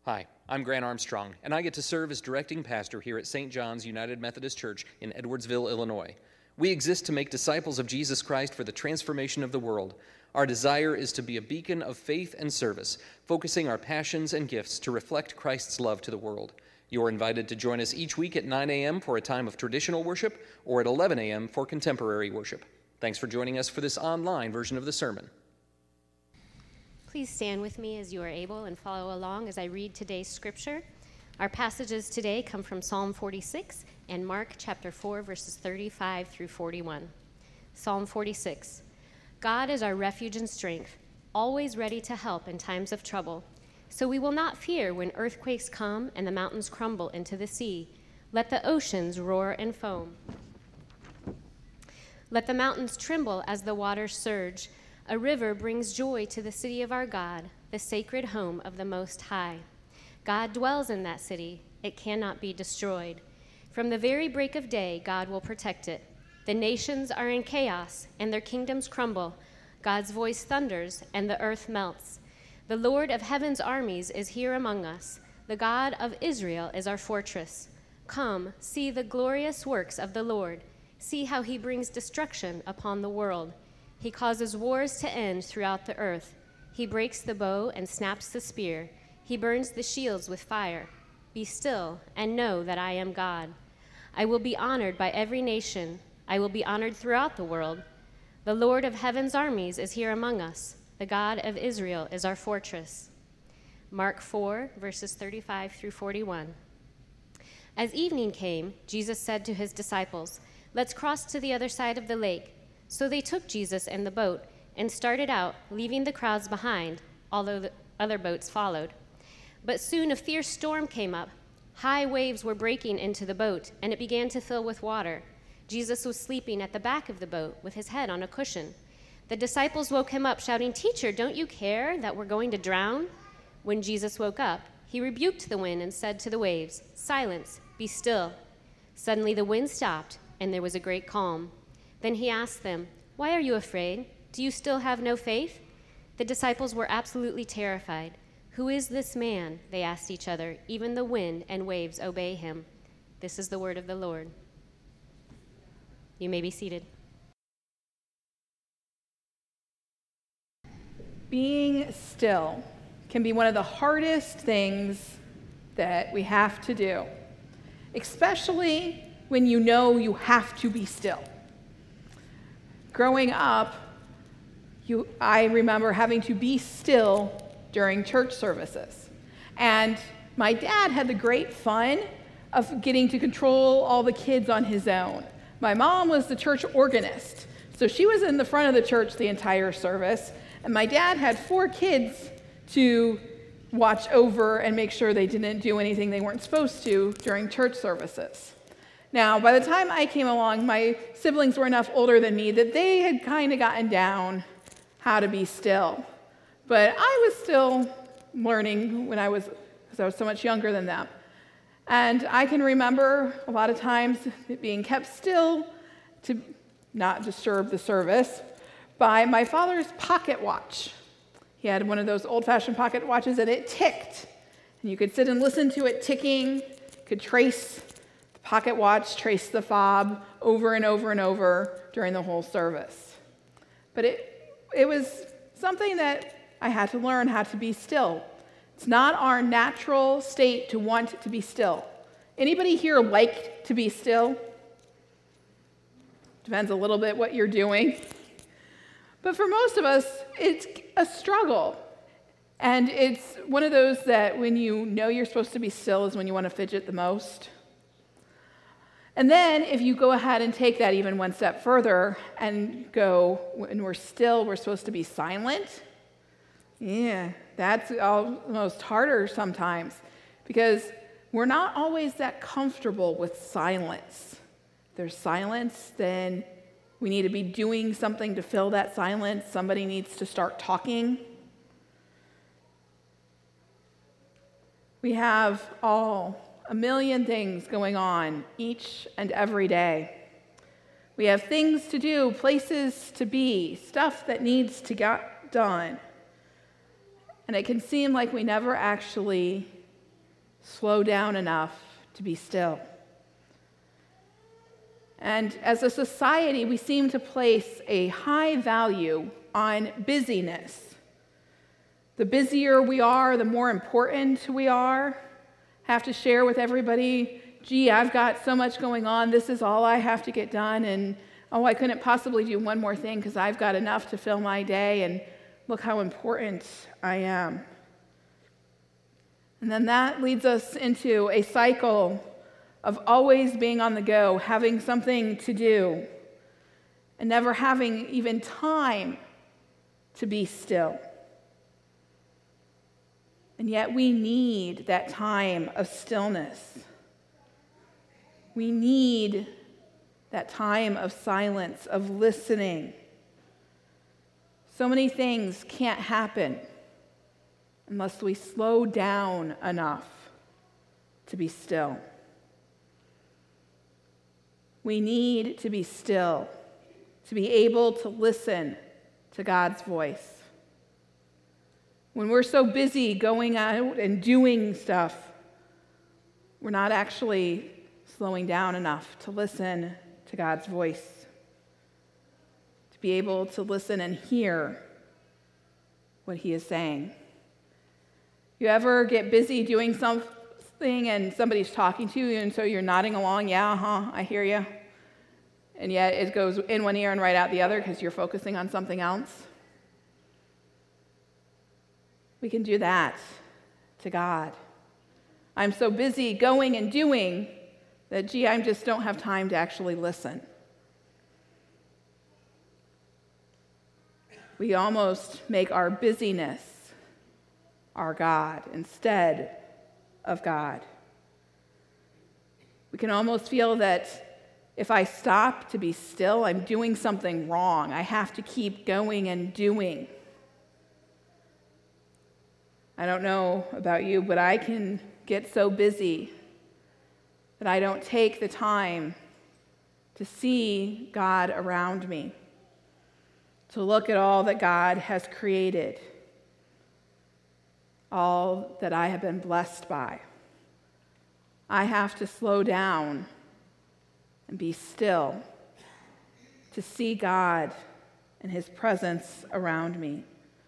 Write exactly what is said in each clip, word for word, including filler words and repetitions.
Hi, I'm Grant Armstrong, and I get to serve as directing pastor here at Saint John's United Methodist Church in Edwardsville, Illinois. We exist to make disciples of Jesus Christ for the transformation of the world. Our desire is to be a beacon of faith and service, focusing our passions and gifts to reflect Christ's love to the world. You're invited to join us each week at nine a.m. for a time of traditional worship or at eleven a.m. for contemporary worship. Thanks for joining us for this online version of the sermon. Please stand with me as you are able and follow along as I read today's scripture. Our passages today come from Psalm forty-six and Mark chapter four, verses thirty-five through forty-one. Psalm forty-six. God is our refuge and strength, always ready to help in times of trouble. So we will not fear when earthquakes come and the mountains crumble into the sea. Let the oceans roar and foam. Let the mountains tremble as the waters surge. A river brings joy to the city of our God, the sacred home of the Most High. God dwells in that city. It cannot be destroyed. From the very break of day, God will protect it. The nations are in chaos, and their kingdoms crumble. God's voice thunders, and the earth melts. The Lord of heaven's armies is here among us. The God of Israel is our fortress. Come, see the glorious works of the Lord. See how he brings destruction upon the world. He causes wars to end throughout the earth. He breaks the bow and snaps the spear. He burns the shields with fire. Be still and know that I am God. I will be honored by every nation. I will be honored throughout the world. The Lord of heaven's armies is here among us. The God of Israel is our fortress. Mark four, verses thirty-five through forty-one. As evening came, Jesus said to his disciples, "Let's cross to the other side of the lake." So they took Jesus in the boat and started out, leaving the crowds behind, although the other boats followed. But soon a fierce storm came up. High waves were breaking into the boat, and it began to fill with water. Jesus was sleeping at the back of the boat with his head on a cushion. The disciples woke him up, shouting, "Teacher, don't you care that we're going to drown?" When Jesus woke up, he rebuked the wind and said to the waves, "Silence, be still." Suddenly the wind stopped, and there was a great calm. Then he asked them, "Why are you afraid? Do you still have no faith?" The disciples were absolutely terrified. "Who is this man?" they asked each other. "Even the wind and waves obey him." This is the word of the Lord. You may be seated. Being still can be one of the hardest things that we have to do, especially when you know you have to be still. Growing up, you, I remember having to be still during church services. And my dad had the great fun of getting to control all the kids on his own. My mom was the church organist, so she was in the front of the church the entire service, and my dad had four kids to watch over and make sure they didn't do anything they weren't supposed to during church services. Now, by the time I came along, my siblings were enough older than me that they had kind of gotten down how to be still. But I was still learning when I was, because I was so much younger than them. And I can remember a lot of times being kept still to not disturb the service by my father's pocket watch. He had one of those old-fashioned pocket watches, and it ticked. And you could sit and listen to it ticking, could trace pocket watch, trace the fob over and over and over during the whole service. But it it was something that I had to learn how to be still. It's not our natural state to want to be still. Anybody here like to be still? Depends a little bit what you're doing. But for most of us, it's a struggle. And it's one of those that when you know you're supposed to be still is when you want to fidget the most. And then if you go ahead and take that even one step further and go, when we're still, we're supposed to be silent. Yeah, that's almost harder sometimes because we're not always that comfortable with silence. If there's silence, then we need to be doing something to fill that silence. Somebody needs to start talking. We have all a million things going on each and every day. We have things to do, places to be, stuff that needs to get done. And it can seem like we never actually slow down enough to be still. And as a society, we seem to place a high value on busyness. The busier we are, the more important we are. Have to share with everybody, gee, I've got so much going on, this is all I have to get done, and oh, I couldn't possibly do one more thing because I've got enough to fill my day, and look how important I am. And then that leads us into a cycle of always being on the go, having something to do, and never having even time to be still. And yet we need that time of stillness. We need that time of silence, of listening. So many things can't happen unless we slow down enough to be still. We need to be still, to be able to listen to God's voice. When we're so busy going out and doing stuff, we're not actually slowing down enough to listen to God's voice, to be able to listen and hear what He is saying. You ever get busy doing something and somebody's talking to you, and so you're nodding along, yeah, uh-huh, I hear you, and yet it goes in one ear and right out the other because you're focusing on something else? We can do that to God. I'm so busy going and doing that, gee, I just don't have time to actually listen. We almost make our busyness our God instead of God. We can almost feel that if I stop to be still, I'm doing something wrong. I have to keep going and doing. I don't know about you, but I can get so busy that I don't take the time to see God around me, to look at all that God has created, all that I have been blessed by. I have to slow down and be still to see God and His presence around me,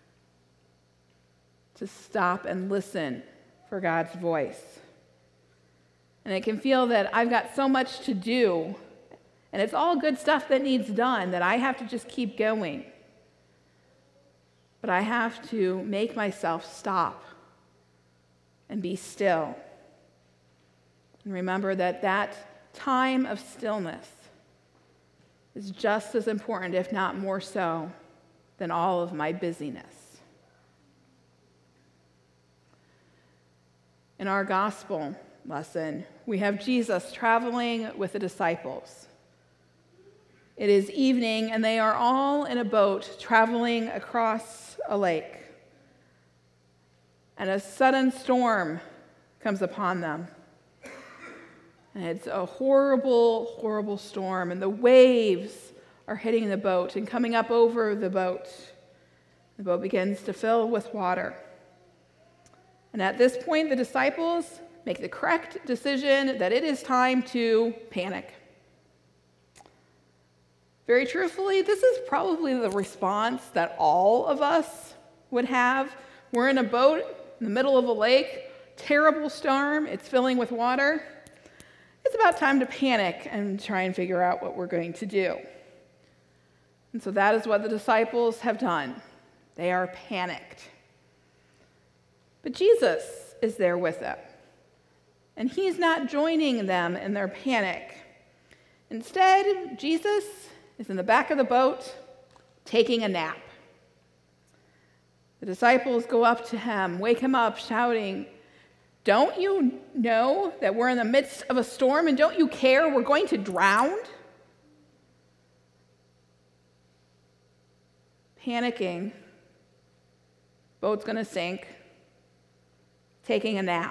to stop and listen for God's voice. And it can feel that I've got so much to do, and it's all good stuff that needs done, that I have to just keep going. But I have to make myself stop and be still. And remember that that time of stillness is just as important, if not more so, than all of my busyness. In our gospel lesson, we have Jesus traveling with the disciples. It is evening, and they are all in a boat traveling across a lake. And a sudden storm comes upon them. And it's a horrible, horrible storm, and the waves are hitting the boat and coming up over the boat. The boat begins to fill with water. And at this point, the disciples make the correct decision that it is time to panic. Very truthfully, this is probably the response that all of us would have. We're in a boat in the middle of a lake, terrible storm, it's filling with water. It's about time to panic and try and figure out what we're going to do. And so that is what the disciples have done. They are panicked. But Jesus is there with them, and He's not joining them in their panic. Instead, Jesus is in the back of the boat taking a nap. The disciples go up to Him, wake Him up, shouting, "Don't you know that we're in the midst of a storm, and don't you care we're going to drown?" Panicking, boat's going to sink, taking a nap.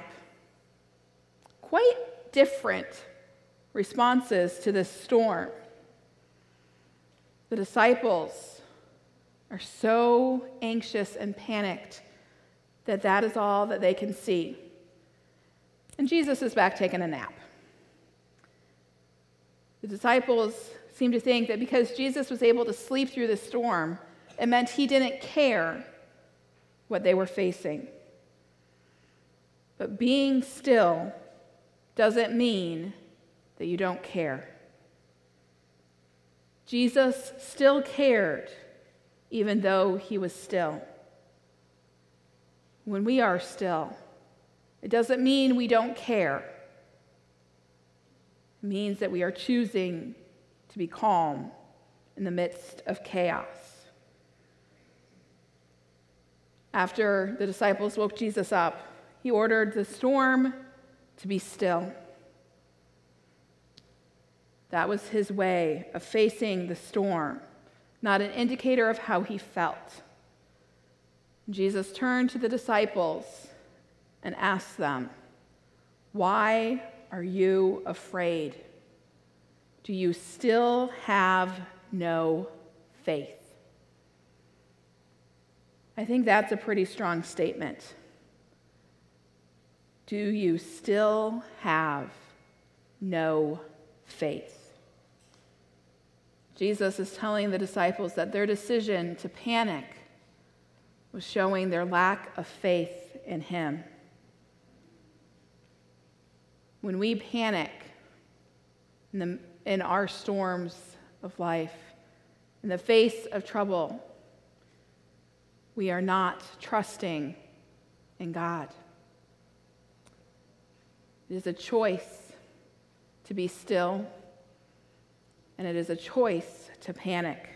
Quite different responses to this storm. The disciples are so anxious and panicked that that is all that they can see. And Jesus is back taking a nap. The disciples seem to think that because Jesus was able to sleep through the storm, it meant he didn't care what they were facing. But being still doesn't mean that you don't care. Jesus still cared, even though he was still. When we are still, it doesn't mean we don't care. It means that we are choosing to be calm in the midst of chaos. After the disciples woke Jesus up, he ordered the storm to be still. That was his way of facing the storm, not an indicator of how he felt. Jesus turned to the disciples and asked them, "Why are you afraid? Do you still have no faith?" I think that's a pretty strong statement. Do you still have no faith? Jesus is telling the disciples that their decision to panic was showing their lack of faith in him. When we panic in, the, in our storms of life, in the face of trouble, we are not trusting in God. It is a choice to be still, and it is a choice to panic.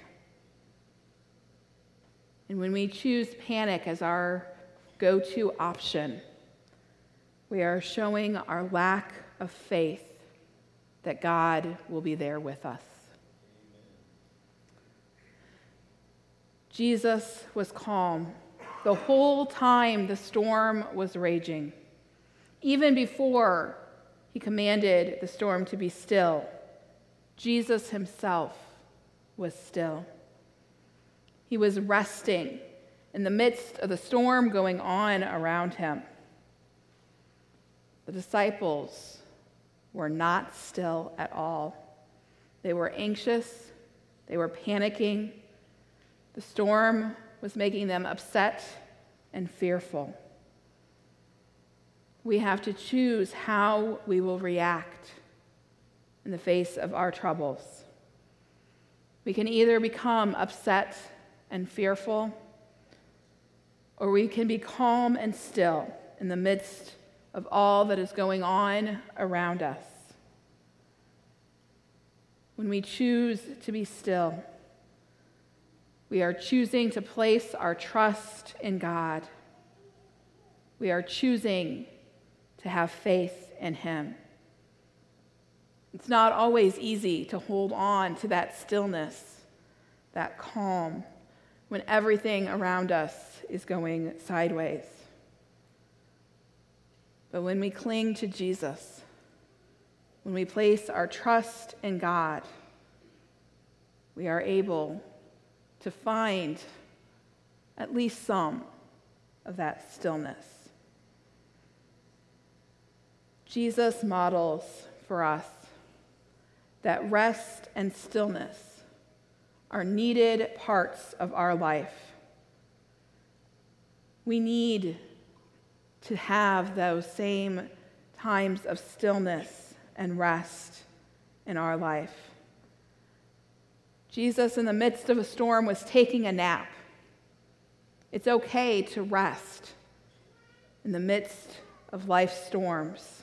And when we choose panic as our go-to option, we are showing our lack of faith that God will be there with us. Jesus was calm the whole time the storm was raging. Even before he commanded the storm to be still, Jesus himself was still. He was resting in the midst of the storm going on around him. The disciples were not still at all. They were anxious. They were panicking. The storm was making them upset and fearful. We have to choose how we will react in the face of our troubles. We can either become upset and fearful, or we can be calm and still in the midst of all that is going on around us. When we choose to be still, we are choosing to place our trust in God. We are choosing to have faith in him. It's not always easy to hold on to that stillness, that calm, when everything around us is going sideways. But when we cling to Jesus, when we place our trust in God, we are able to find at least some of that stillness. Jesus models for us that rest and stillness are needed parts of our life. We need to have those same times of stillness and rest in our life. Jesus, in the midst of a storm, was taking a nap. It's okay to rest in the midst of life's storms.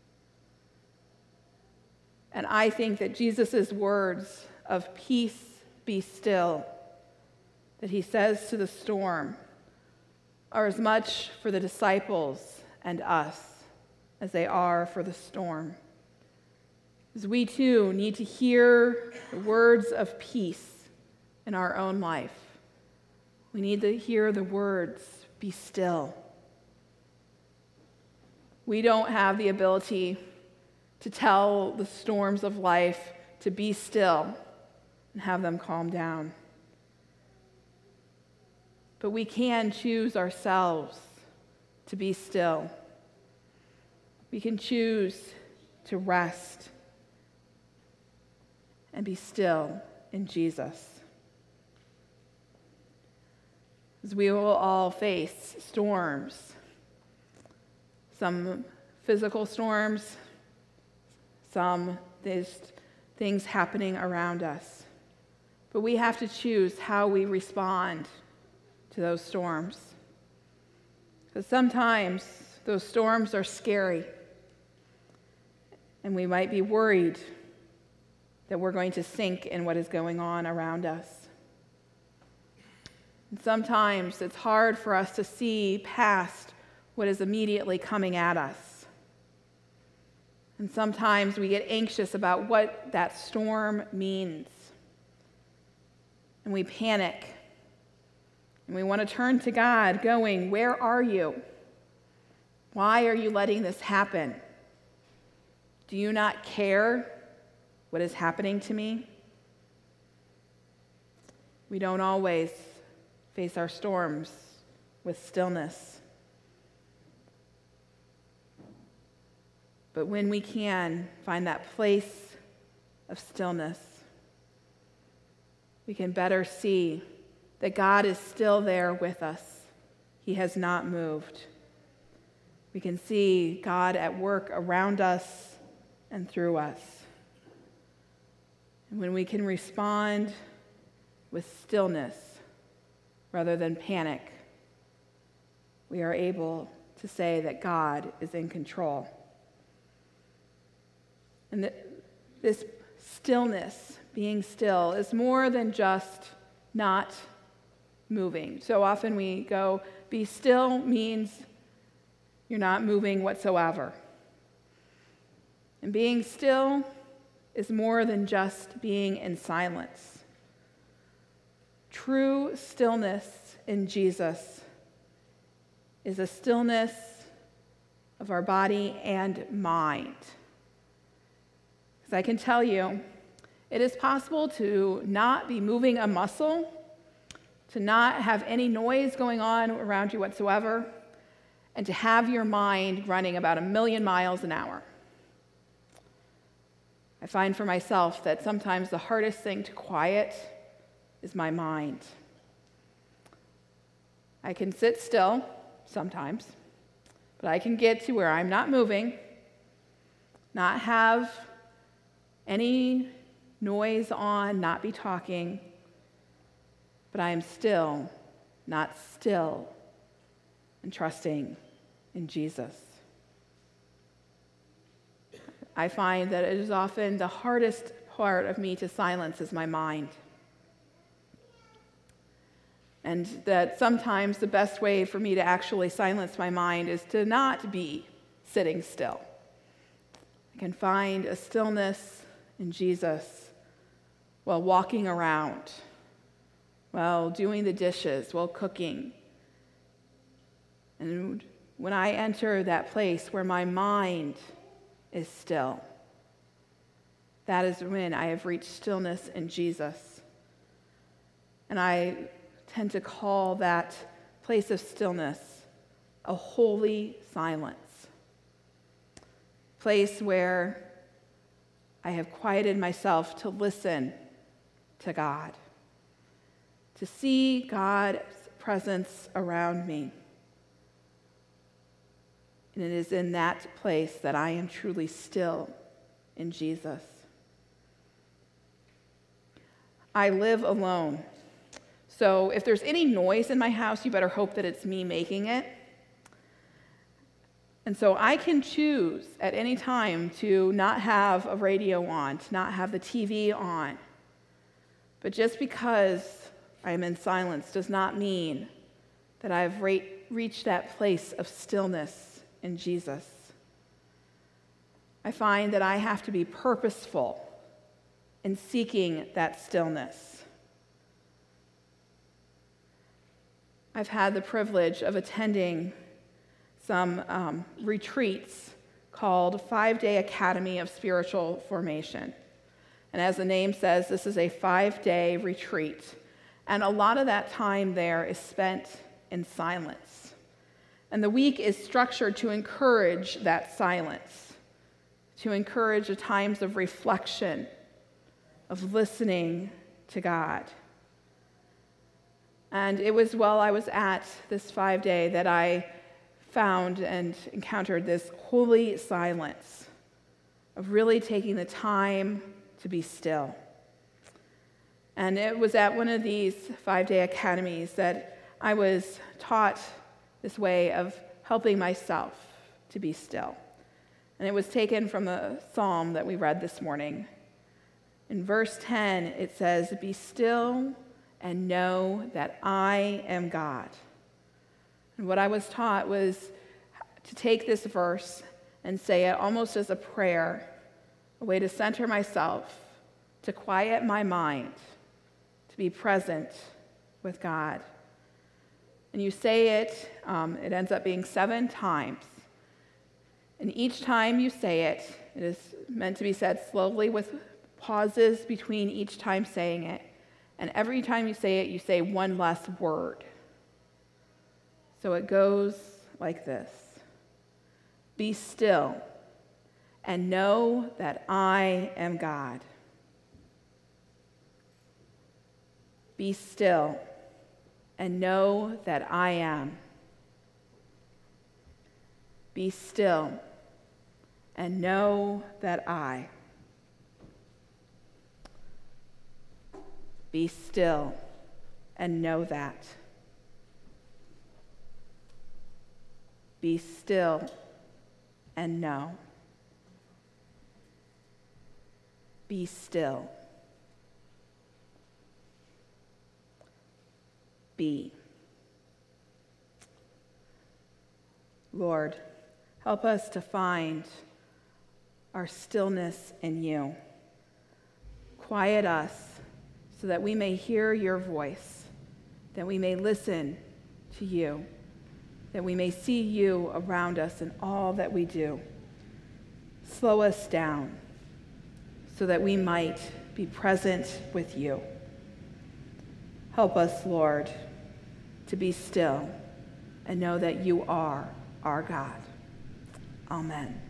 And I think that Jesus' words of peace, be still, that he says to the storm, are as much for the disciples and us as they are for the storm. Because we too need to hear the words of peace in our own life. We need to hear the words, be still. We don't have the ability to tell the storms of life to be still and have them calm down. But we can choose ourselves to be still. We can choose to rest and be still in Jesus. As we will all face storms, some physical storms, some there's things happening around us. But we have to choose how we respond to those storms. Because sometimes those storms are scary, and we might be worried that we're going to sink in what is going on around us. And sometimes it's hard for us to see past what is immediately coming at us. And sometimes we get anxious about what that storm means. And we panic. And we want to turn to God, going, "Where are you? Why are you letting this happen? Do you not care what is happening to me?" We don't always face our storms with stillness. But when we can find that place of stillness, we can better see that God is still there with us. He has not moved. We can see God at work around us and through us. And when we can respond with stillness rather than panic, we are able to say that God is in control. And that this stillness, being still, is more than just not moving. So often we go, be still means you're not moving whatsoever. And being still is more than just being in silence. True stillness in Jesus is a stillness of our body and mind. Because I can tell you, it is possible to not be moving a muscle, to not have any noise going on around you whatsoever, and to have your mind running about a million miles an hour. I find for myself that sometimes the hardest thing to quiet is my mind. I can sit still sometimes, but I can get to where I'm not moving, not have any noise on, not be talking, but I am still not still and trusting in Jesus. I find that it is often the hardest part of me to silence is my mind. And that sometimes the best way for me to actually silence my mind is to not be sitting still. I can find a stillness in Jesus while walking around, while doing the dishes, while cooking. And when I enter that place where my mind is still, that is when I have reached stillness in Jesus. And I tend to call that place of stillness a holy silence, place where I have quieted myself to listen to God, to see God's presence around me. And it is in that place that I am truly still in Jesus. I live alone. So if there's any noise in my house, you better hope that it's me making it. And so I can choose at any time to not have a radio on, to not have the T V on. But just because I am in silence does not mean that I've re- reached that place of stillness in Jesus. I find that I have to be purposeful in seeking that stillness. I've had the privilege of attending some um, retreats called Five-Day Academy of Spiritual Formation. And as the name says, this is a five-day retreat. And a lot of that time there is spent in silence. And the week is structured to encourage that silence, to encourage the times of reflection, of listening to God. And it was while I was at this five-day that I found and encountered this holy silence of really taking the time to be still. And it was at one of these five-day academies that I was taught this way of helping myself to be still. And it was taken from the psalm that we read this morning. In verse ten, it says, "Be still and know that I am God." And what I was taught was to take this verse and say it almost as a prayer, a way to center myself, to quiet my mind, to be present with God. And you say it, um, it ends up being seven times. And each time you say it, it is meant to be said slowly with pauses between each time saying it. And every time you say it, you say one less word. So it goes like this. Be still and know that I am God. Be still and know that I am. Be still and know that I. Be still and know that. Be still and know. Be still. Be. Lord, help us to find our stillness in you. Quiet us so that we may hear your voice, that we may listen to you, that we may see you around us in all that we do. Slow us down so that we might be present with you. Help us, Lord, to be still and know that you are our God. Amen.